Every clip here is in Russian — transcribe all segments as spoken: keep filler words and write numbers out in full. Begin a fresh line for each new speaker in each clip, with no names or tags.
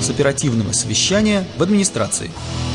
с оперативного совещания в администрации.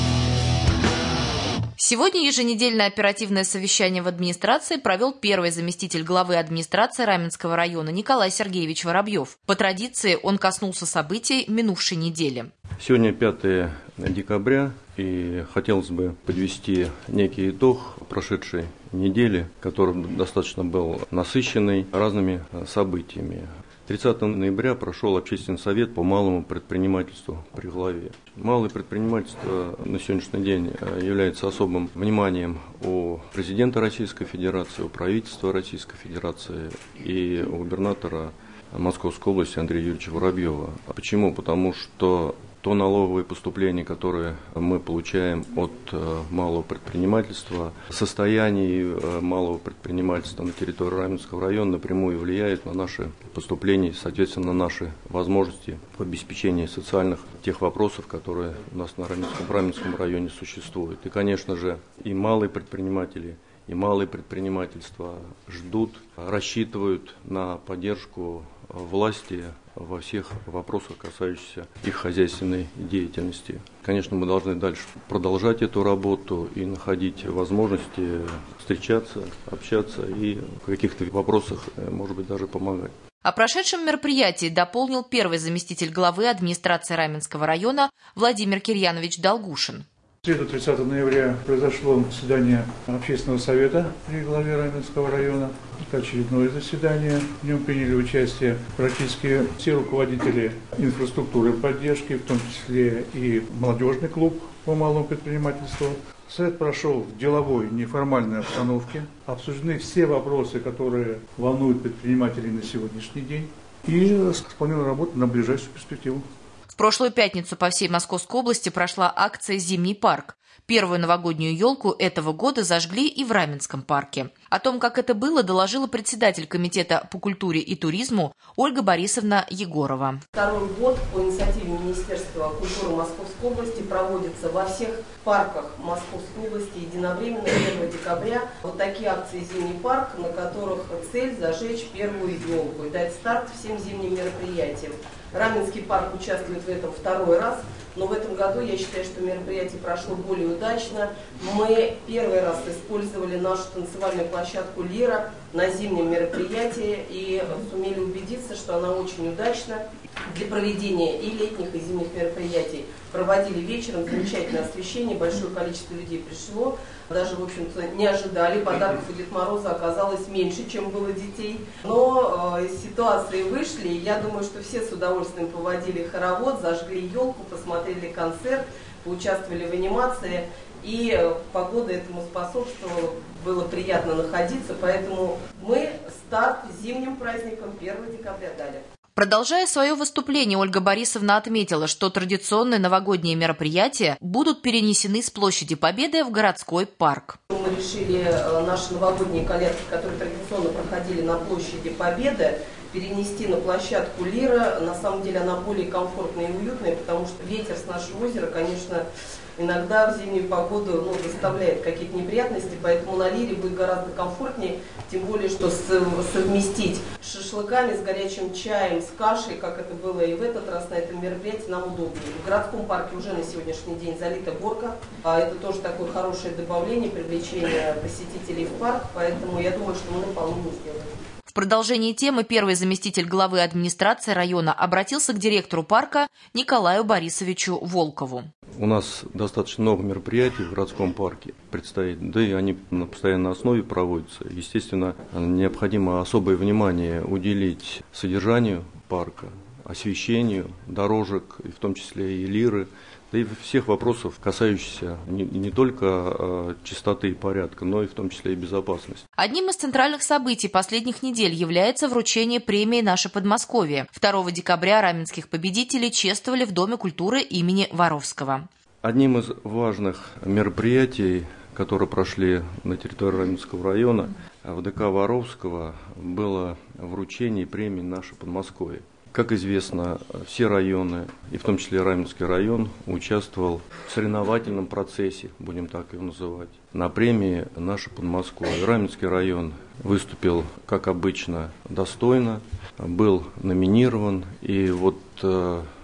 Сегодня еженедельное оперативное совещание в администрации провел первый заместитель главы администрации Раменского района Николай Сергеевич Воробьев. По традиции он коснулся событий минувшей недели.
Сегодня пятое декабря, и хотелось бы подвести некий итог прошедшей недели, который достаточно был насыщенный разными событиями. тридцатого ноября прошел общественный совет по малому предпринимательству при главе. Малое предпринимательство на сегодняшний день является особым вниманием у президента Российской Федерации, у правительства Российской Федерации и у губернатора Московской области Андрея Юрьевича Воробьева. Почему? Потому что то налоговые поступления, которые мы получаем от малого предпринимательства, состояние малого предпринимательства на территории Раменского района напрямую влияет на наши поступления, соответственно, на наши возможности в обеспечении социальных тех вопросов, которые у нас на Раменском, Раменском районе существуют. И, конечно же, и малые предприниматели, и малые предпринимательства ждут, рассчитывают на поддержку власти во всех вопросах, касающихся их хозяйственной деятельности. Конечно, мы должны дальше продолжать эту работу и находить возможности встречаться, общаться и в каких-то вопросах, может быть, даже помогать.
О прошедшем мероприятии дополнил первый заместитель главы администрации Раменского района Владимир Кирьянович Долгушин.
В среду тридцатого ноября произошло заседание общественного совета при главе Раменского района. Это очередное заседание. В нем приняли участие практически все руководители инфраструктуры поддержки, в том числе и молодежный клуб по малому предпринимательству. Совет прошел в деловой, неформальной обстановке. Обсуждены все вопросы, которые волнуют предпринимателей на сегодняшний день. И спланирована работа на ближайшую перспективу.
В прошлую пятницу по всей Московской области прошла акция «Зимний парк». Первую новогоднюю елку этого года зажгли и в Раменском парке. О том, как это было, доложила председатель комитета по культуре и туризму Ольга Борисовна Егорова.
Второй год по инициативе Министерства культуры Московской области проводится во всех парках Московской области единовременно первого декабря. Вот такие акции «Зимний парк», на которых цель зажечь первую елку и дать старт всем зимним мероприятиям. Раменский парк участвует в этом второй раз, но в этом году я считаю, что мероприятие прошло более удачно. Мы первый раз использовали нашу танцевальную площадку «Лира» на зимнем мероприятии и сумели убедиться, что она очень удачна для проведения и летних, и зимних мероприятий. Проводили вечером, замечательное освещение, большое количество людей пришло. Даже, в общем-то, не ожидали. Подарков у Деда Мороза оказалось меньше, чем было детей. Но э, из ситуации вышли. Я думаю, что все с удовольствием поводили хоровод, зажгли елку, посмотрели концерт, поучаствовали в анимации. И э, погода этому способствовала. Было приятно находиться. Поэтому мы старт зимним праздником первого декабря дали.
Продолжая свое выступление, Ольга Борисовна отметила, что традиционные новогодние мероприятия будут перенесены с площади Победы в городской парк.
Мы решили наши новогодние колядки, которые традиционно проходили на площади Победы, перенести на площадку «Лира». На самом деле она более комфортная и уютная, потому что ветер с нашего озера, конечно, иногда в зимнюю погоду ну, доставляет какие-то неприятности, поэтому на «Лире» будет гораздо комфортнее, тем более, что совместить с шашлыками, с горячим чаем, с кашей, как это было и в этот раз на этом мероприятии, нам удобнее. В городском парке уже на сегодняшний день залита горка, а это тоже такое хорошее добавление, привлечение посетителей в парк, поэтому я думаю, что мы наполнение сделаем.
В продолжении темы первый заместитель главы администрации района обратился к директору парка Николаю Борисовичу Волкову.
У нас достаточно много мероприятий в городском парке предстоит, да и они на постоянной основе проводятся. Естественно, необходимо особое внимание уделить содержанию парка, освещению дорожек, и в том числе и «Лиры», да и всех вопросов, касающихся не, не только э, чистоты и порядка, но и в том числе и безопасности.
Одним из центральных событий последних недель является вручение премии «Наше Подмосковье». второго декабря раменских победителей чествовали в Доме культуры имени Воровского.
Одним из важных мероприятий, которые прошли на территории Раменского района, в ДК Воровского, было вручение премии «Наше Подмосковье». Как известно, все районы, и в том числе Раменский район, участвовал в соревновательном процессе, будем так его называть, на премии «Наше Подмосковье». Раменский район выступил, как обычно, достойно, был номинирован, и вот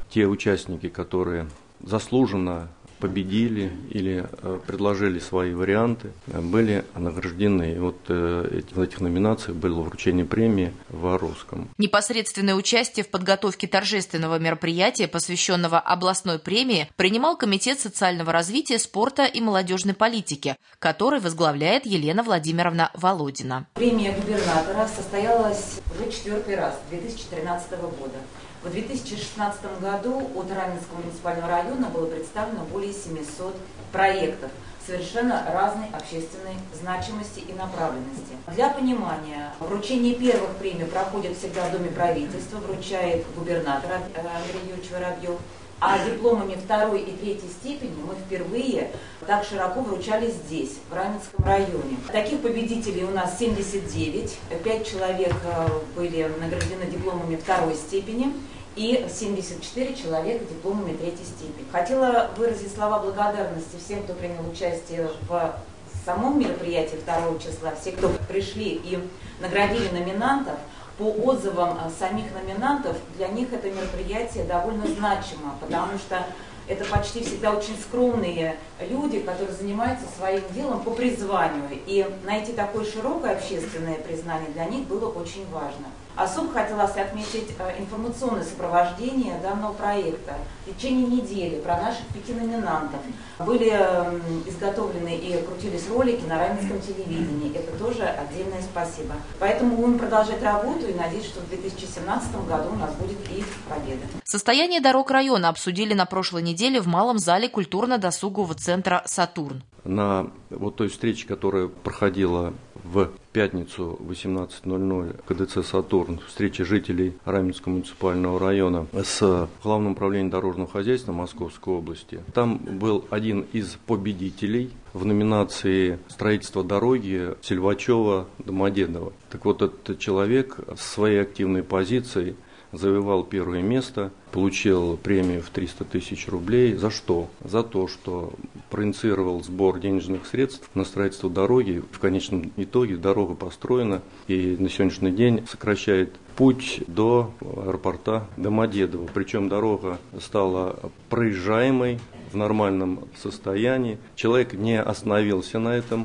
те участники, которые заслуженно победили или э, предложили свои варианты, э, были награждены. И вот э, в этих номинациях было вручение премии в Воровском.
Непосредственное участие в подготовке торжественного мероприятия, посвященного областной премии, принимал Комитет социального развития, спорта и молодежной политики, который возглавляет Елена Владимировна Володина.
Премия губернатора состоялась уже четвертый раз, две тысячи тринадцатого года. В две тысячи шестнадцатом году от Раменского муниципального района было представлено более семисот проектов совершенно разной общественной значимости и направленности. Для понимания, вручение первых премий проходит всегда в Доме правительства, вручает губернатор Андрей Юрьевич Воробьев, а дипломами второй и третьей степени мы впервые так широко вручали здесь, в Раменском районе. Таких победителей у нас семьдесят девять, пять человек были награждены дипломами второй степени и семьдесят четыре человека дипломами третьей степени. Хотела выразить слова благодарности всем, кто принял участие в самом мероприятии второго числа, все, кто пришли и наградили номинантов. По отзывам самих номинантов, для них это мероприятие довольно значимо, потому что это почти всегда очень скромные люди, которые занимаются своим делом по призванию. И найти такое широкое общественное признание для них было очень важно. Особо хотелось отметить информационное сопровождение данного проекта. В течение недели про наших пяти номинантов были изготовлены и крутились ролики на Раменском телевидении. Это тоже отдельное спасибо. Поэтому будем продолжать работу и надеюсь, что в две тысячи семнадцатом году у нас будет и победа.
Состояние дорог района обсудили на прошлой неделе в малом зале культурно-досугового центра «Сатурн».
На вот той встрече, которая проходила в пятницу в восемнадцать ноль ноль ка дэ цэ «Сатурн», встреча жителей Раменского муниципального района с Главным управлением дорожного хозяйства Московской области. Там был один из победителей в номинации «Строительство дороги» Сельвачева-Домодедово. Так вот, этот человек с своей активной позицией завоевал первое место, получил премию в триста тысяч рублей. За что? За то, что проинициировал сбор денежных средств на строительство дороги. В конечном итоге дорога построена и на сегодняшний день сокращает путь до аэропорта Домодедово. Причем дорога стала проезжаемой в нормальном состоянии. Человек не остановился на этом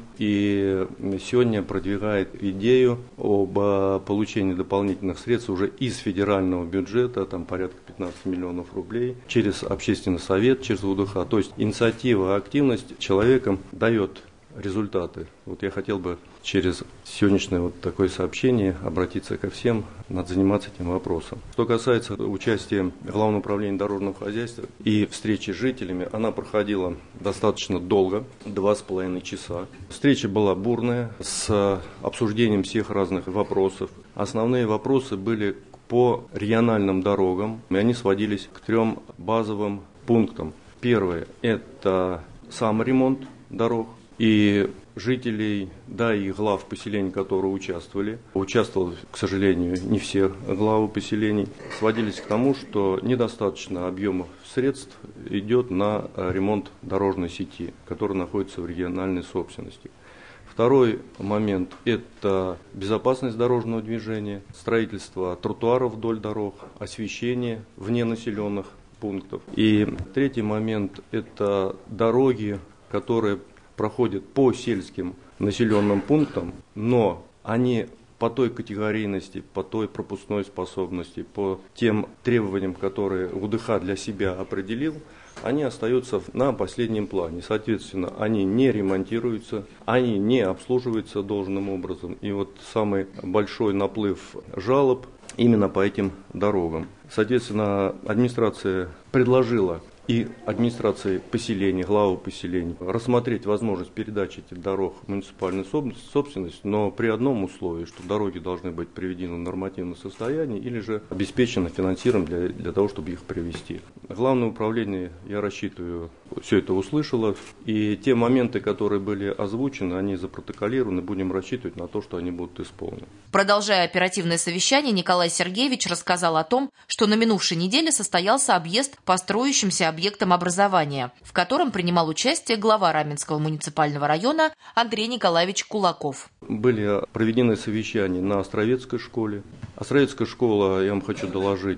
и сегодня продвигает идею об получении дополнительных средств уже из федерального бюджета, там порядка пятнадцать миллионов рублей, через общественный совет, через вэ дэ ха. То есть инициатива, активность человека дает результаты. Вот я хотел бы через сегодняшнее вот такое сообщение обратиться ко всем, надо заниматься этим вопросом. Что касается участия Главного управления дорожного хозяйства и встречи с жителями, она проходила достаточно долго, два с половиной часа. Встреча была бурная, с обсуждением всех разных вопросов. Основные вопросы были по региональным дорогам, и они сводились к трем базовым пунктам. Первое – это сам ремонт дорог. И жителей, да, и глав поселений, которые участвовали, участвовали, к сожалению, не все главы поселений, сводились к тому, что недостаточно объемов средств идет на ремонт дорожной сети, которая находится в региональной собственности. Второй момент – это безопасность дорожного движения, строительство тротуаров вдоль дорог, освещение вне населенных пунктов. И третий момент – это дороги, которые проходят по сельским населенным пунктам, но они по той категорийности, по той пропускной способности, по тем требованиям, которые вэ дэ ха для себя определил, они остаются на последнем плане. Соответственно, они не ремонтируются, они не обслуживаются должным образом. И вот самый большой наплыв жалоб именно по этим дорогам. Соответственно, администрация предложила и администрации поселений, главы поселений рассмотреть возможность передачи этих дорог в муниципальную собственность, но при одном условии, что дороги должны быть приведены в нормативное состояние или же обеспечено финансированием для, для того, чтобы их привести. Главное управление, я рассчитываю, все это услышало, и те моменты, которые были озвучены, они запротоколированы, будем рассчитывать на то, что они будут исполнены.
Продолжая оперативное совещание, Николай Сергеевич рассказал о том, что на минувшей неделе состоялся объезд по строящимся объектам образования, в котором принимал участие глава Раменского муниципального района Андрей Николаевич Кулаков.
Были проведены совещания на Островецкой школе. Островецкая школа, я вам хочу доложить,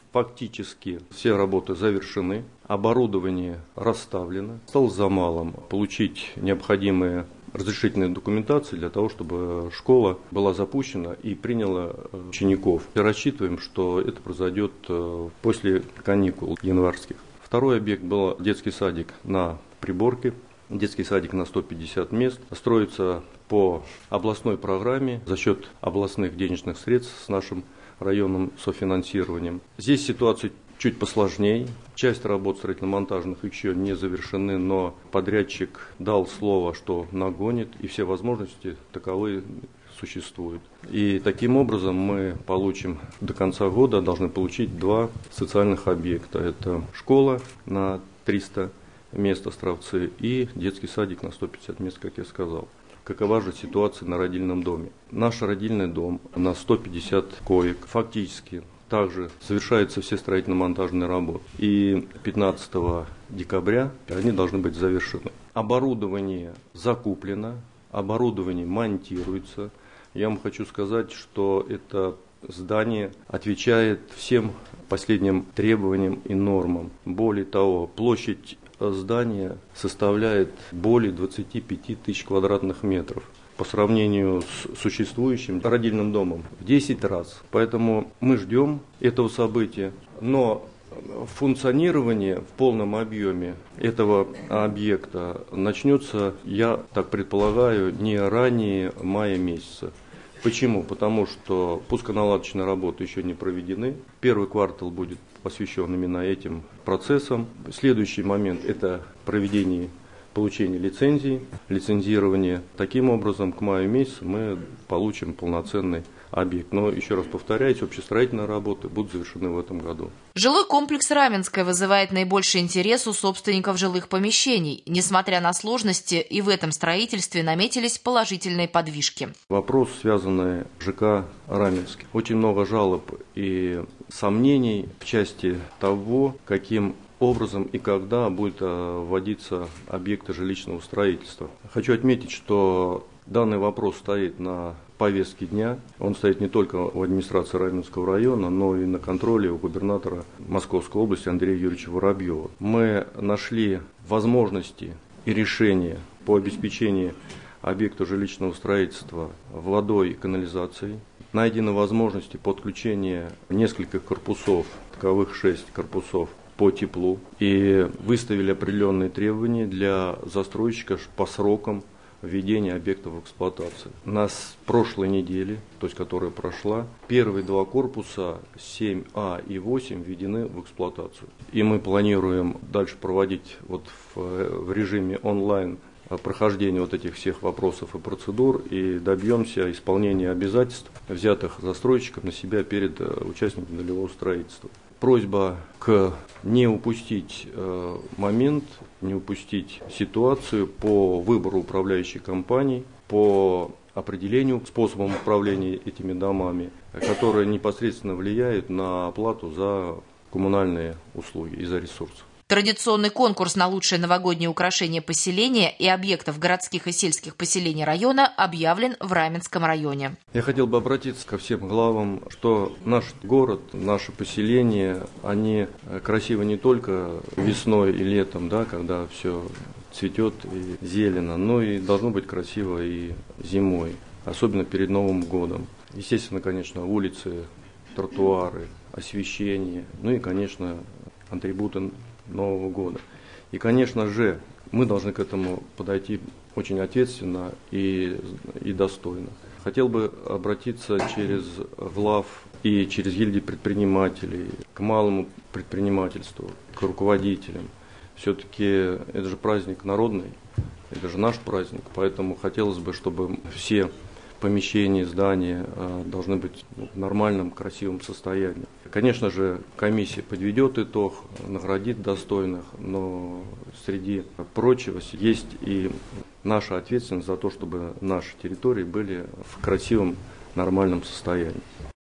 Фактически все работы завершены, оборудование расставлено. Осталось за малым получить необходимые разрешительные документации для того, чтобы школа была запущена и приняла учеников. И рассчитываем, что это произойдет после каникул январских. Второй объект был детский садик на Приборке. Детский садик на сто пятьдесят мест. Строится по областной программе за счет областных денежных средств с нашим районным софинансированием. Здесь ситуация чуть посложнее. Часть работ строительно-монтажных еще не завершены, но подрядчик дал слово, что нагонит, и все возможности таковые существуют. И таким образом мы получим до конца года, должны получить два социальных объекта. Это школа на триста мест Островцы и детский садик на сто пятьдесят мест, как я сказал. Какова же ситуация на родильном доме? Наш родильный дом на сто пятьдесят коек фактически также совершаются все строительно-монтажные работы. И пятнадцатого декабря они должны быть завершены. Оборудование закуплено, оборудование монтируется. Я вам хочу сказать, что это здание отвечает всем последним требованиям и нормам. Более того, площадь здания составляет более двадцати пяти тысяч квадратных метров по сравнению с существующим родильным домом в десять раз. Поэтому мы ждем этого события, но функционирование в полном объеме этого объекта начнется, я так предполагаю, не ранее мая месяца. Почему? Потому что пусконаладочные работы еще не проведены. Первый квартал будет посвящен именно этим процессам. Следующий момент – это проведение получения лицензии, лицензирование. Таким образом, к маю месяцу мы получим полноценный объект. Но, еще раз повторяюсь, общестроительные работы будут завершены в этом году.
Жилой комплекс Раменское вызывает наибольший интерес у собственников жилых помещений. Несмотря на сложности, и в этом строительстве наметились положительные подвижки.
Вопрос, связанный с ЖК Раменский. Очень много жалоб и сомнений в части того, каким образом и когда будут вводиться объекты жилищного строительства. Хочу отметить, что данный вопрос стоит на повестке дня. Он стоит не только в администрации Раменского района, но и на контроле у губернатора Московской области Андрея Юрьевича Воробьева. Мы нашли возможности и решения по обеспечению объекта жилищного строительства водой и канализацией. Найдены возможности подключения нескольких корпусов, таковых шесть корпусов, по теплу. И выставили определенные требования для застройщика по срокам введения объекта в эксплуатацию. На прошлой неделе, то есть которая прошла, первые два корпуса семь А и восемь введены в эксплуатацию. И мы планируем дальше проводить вот в, в режиме онлайн прохождение вот этих всех вопросов и процедур и добьемся исполнения обязательств, взятых застройщиком на себя перед участниками долевого строительства. Просьба к не упустить э, момент, не упустить ситуацию по выбору управляющей компании, по определению способом управления этими домами, которые непосредственно влияют на оплату за коммунальные услуги и за ресурсы.
Традиционный конкурс на лучшее новогоднее украшение поселения и объектов городских и сельских поселений района объявлен в Раменском районе.
Я хотел бы обратиться ко всем главам, что наш город, наше поселение, они красивы не только весной и летом, да, когда все цветет и зелено, но и должно быть красиво и зимой, особенно перед Новым годом. Естественно, конечно, улицы, тротуары, освещение, ну и, конечно, атрибуты Нового года. И, конечно же, мы должны к этому подойти очень ответственно и, и достойно. Хотел бы обратиться через глав и через гильдии предпринимателей к малому предпринимательству, к руководителям. Все-таки это же праздник народный, это же наш праздник, поэтому хотелось бы, чтобы все помещения, здания должны быть в нормальном, красивом состоянии. Конечно же, комиссия подведет итог, наградит достойных, но среди прочего есть и наша ответственность за то, чтобы наши территории были в красивом, нормальном состоянии.